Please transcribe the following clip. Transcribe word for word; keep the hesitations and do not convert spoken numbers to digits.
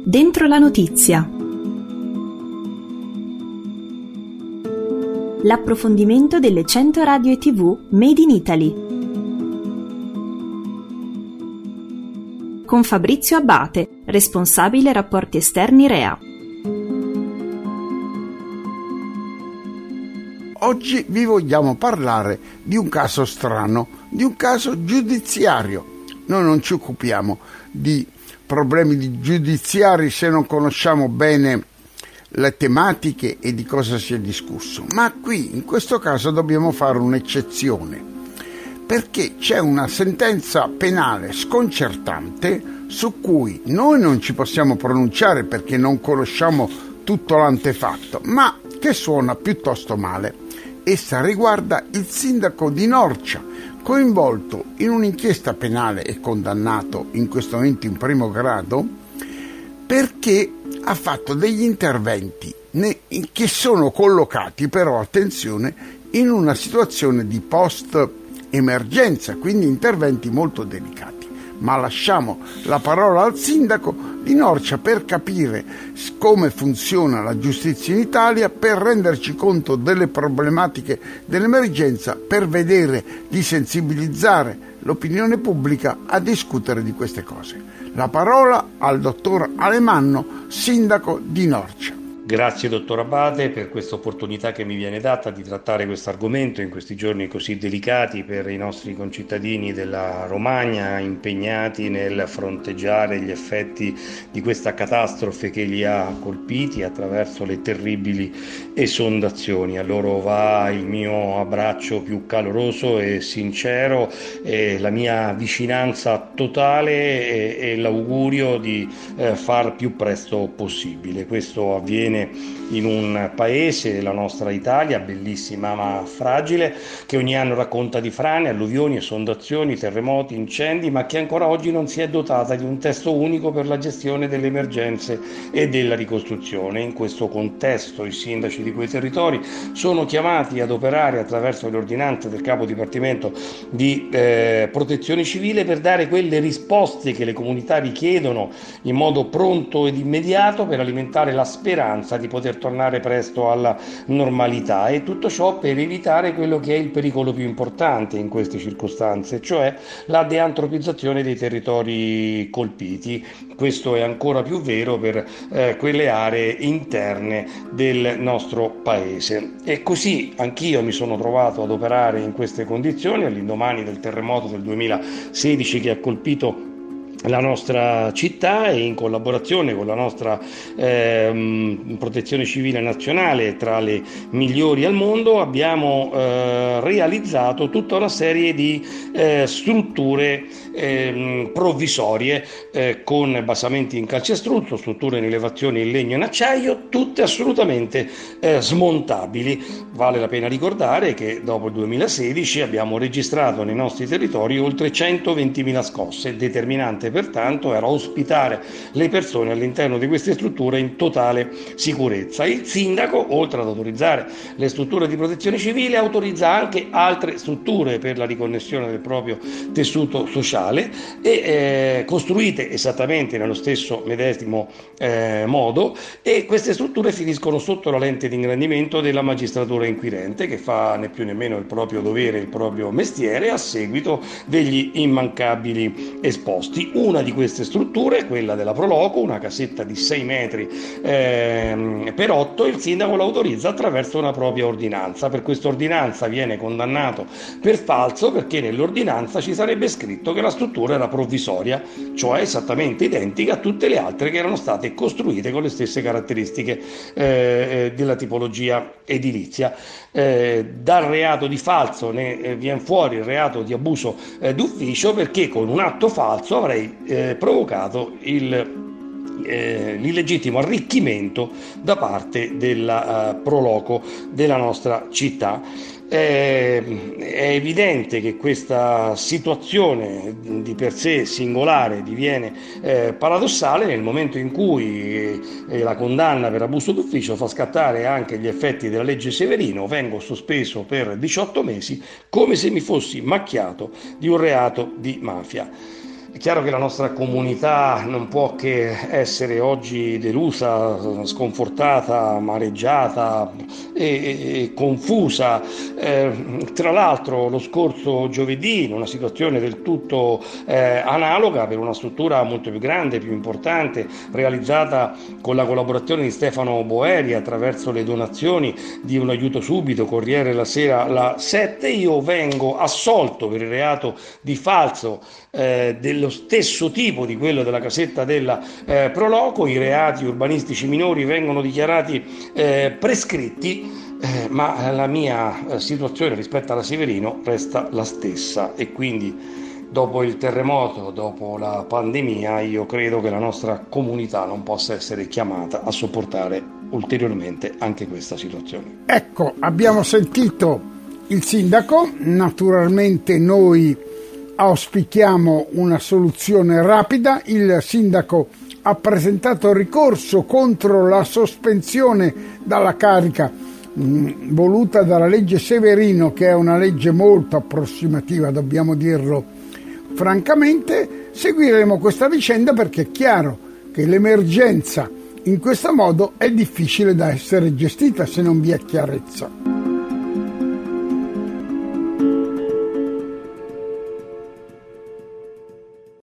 Dentro la notizia. L'approfondimento delle cento radio e tivù Made in Italy. Con Fabrizio Abbate, responsabile rapporti esterni R E A. Oggi vi vogliamo parlare di un caso strano, di un caso giudiziario. Noi non ci occupiamo di problemi giudiziari se non conosciamo bene le tematiche e di cosa si è discusso, ma qui in questo caso dobbiamo fare un'eccezione, perché c'è una sentenza penale sconcertante su cui noi non ci possiamo pronunciare perché non conosciamo tutto l'antefatto, ma che suona piuttosto male. Essa riguarda il sindaco di Norcia, coinvolto in un'inchiesta penale e condannato in questo momento in primo grado perché ha fatto degli interventi che sono collocati, però attenzione, in una situazione di post-emergenza, quindi interventi molto delicati. Ma lasciamo la parola al sindaco di Norcia per capire come funziona la giustizia in Italia, per renderci conto delle problematiche dell'emergenza, per vedere di sensibilizzare l'opinione pubblica a discutere di queste cose. La parola al dottor Alemanno, sindaco di Norcia. Grazie dottor Abbate per questa opportunità che mi viene data di trattare questo argomento in questi giorni così delicati per i nostri concittadini della Romagna, impegnati nel fronteggiare gli effetti di questa catastrofe che li ha colpiti attraverso le terribili esondazioni. A loro va il mio abbraccio più caloroso e sincero, e la mia vicinanza totale e, e l'augurio di eh, far più presto possibile. Questo avviene in un paese, la nostra Italia, bellissima ma fragile, che ogni anno racconta di frane, alluvioni, esondazioni, terremoti, incendi, ma che ancora oggi non si è dotata di un testo unico per la gestione delle emergenze e della ricostruzione. In questo contesto i sindaci di quei territori sono chiamati ad operare attraverso le ordinanze del capo dipartimento di eh, protezione civile per dare quelle risposte che le comunità richiedono in modo pronto ed immediato per alimentare la speranza di poter tornare presto alla normalità, e tutto ciò per evitare quello che è il pericolo più importante in queste circostanze, cioè la deantropizzazione dei territori colpiti. Questo è ancora più vero per eh, quelle aree interne del nostro paese, e così anch'io mi sono trovato ad operare in queste condizioni all'indomani del terremoto del duemilasedici che ha colpito la nostra città, e in collaborazione con la nostra eh, protezione civile nazionale, tra le migliori al mondo, abbiamo eh, realizzato tutta una serie di eh, strutture eh, provvisorie eh, con basamenti in calcestruzzo, strutture in elevazione in legno e in acciaio, tutte assolutamente eh, smontabili. Vale la pena ricordare che dopo il duemilasedici abbiamo registrato nei nostri territori oltre centoventimila scosse. Determinante pertanto era ospitare le persone all'interno di queste strutture in totale sicurezza. Il sindaco, oltre ad autorizzare le strutture di protezione civile, autorizza anche altre strutture per la riconnessione del proprio tessuto sociale, e eh, costruite esattamente nello stesso medesimo eh, modo, e queste strutture finiscono sotto la lente di ingrandimento della magistratura inquirente, che fa né più né meno il proprio dovere, il proprio mestiere, a seguito degli immancabili esposti. Una di queste strutture, quella della Proloco, una casetta di sei metri eh, per otto, il sindaco l'autorizza attraverso una propria ordinanza. Per questa ordinanza viene condannato per falso, perché nell'ordinanza ci sarebbe scritto che la struttura era provvisoria, cioè esattamente identica a tutte le altre che erano state costruite con le stesse caratteristiche eh, della tipologia edilizia. Eh, dal reato di falso ne eh, viene fuori il reato di abuso eh, d'ufficio, perché con un atto falso avrei eh, provocato il Eh, l'illegittimo arricchimento da parte della uh, Proloco della nostra città. Eh, è evidente che questa situazione di per sé singolare diviene eh, paradossale nel momento in cui eh, la condanna per abuso d'ufficio fa scattare anche gli effetti della legge Severino. Vengo sospeso per diciotto mesi come se mi fossi macchiato di un reato di mafia. È chiaro che la nostra comunità non può che essere oggi delusa, sconfortata, amareggiata e, e, e confusa. Eh, tra l'altro lo scorso giovedì, in una situazione del tutto eh, analoga, per una struttura molto più grande, più importante, realizzata con la collaborazione di Stefano Boeri attraverso le donazioni di un aiuto subito, Corriere la Sera, la sette, io vengo assolto per il reato di falso eh, dello stesso tipo di quello della casetta della eh, Proloco. I reati urbanistici minori vengono dichiarati eh, prescritti, eh, ma la mia eh, situazione rispetto alla Severino resta la stessa, e quindi dopo il terremoto, dopo la pandemia, io credo che la nostra comunità non possa essere chiamata a sopportare ulteriormente anche questa situazione. Ecco, abbiamo sentito il sindaco. Naturalmente noi auspichiamo una soluzione rapida. Il sindaco ha presentato ricorso contro la sospensione dalla carica mh, voluta dalla legge Severino, che è una legge molto approssimativa, dobbiamo dirlo francamente. Seguiremo questa vicenda perché è chiaro che l'emergenza in questo modo è difficile da essere gestita se non vi è chiarezza.